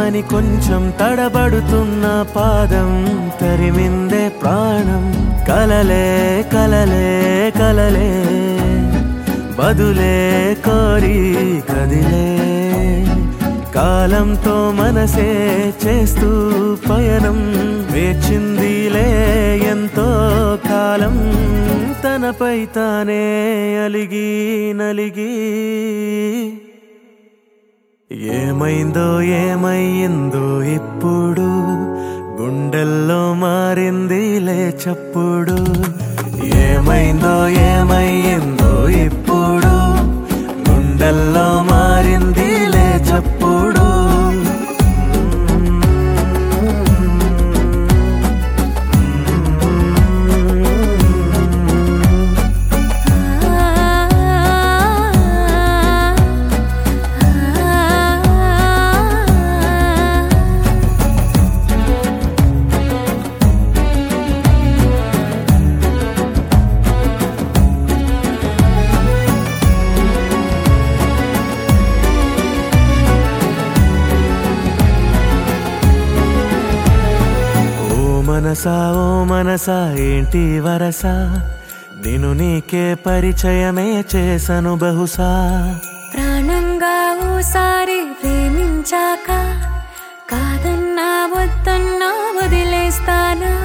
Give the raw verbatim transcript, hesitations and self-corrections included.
అని కొంచెం తడబడుతున్న పాదం తరిమిందే ప్రాణం. కలలే కలలే కలలే బదులే కోరి కదిలే, కాలంతో మనసే చేస్తూ పయనం వేచిందిలే ఎంతో కాలం. తనపై తానే అలిగి నలిగి ఏమైందో ఏమయ్యిందో ఇప్పుడు గుండెల్లో మారిందిలే చప్పుడు. ఏమైందో ఏమయ్యిందో ఇప్పుడు గుండెల్లో మారిందిలే చప్పుడు. మనసా ఓ మనసా ఏంటి వరసా, నేను నీకే పరిచయమే చేసను బహుశా. ప్రాణంగా ఓసారి ప్రేమించాక కాదన్నా వద్దన్నా వదిలేస్తానా.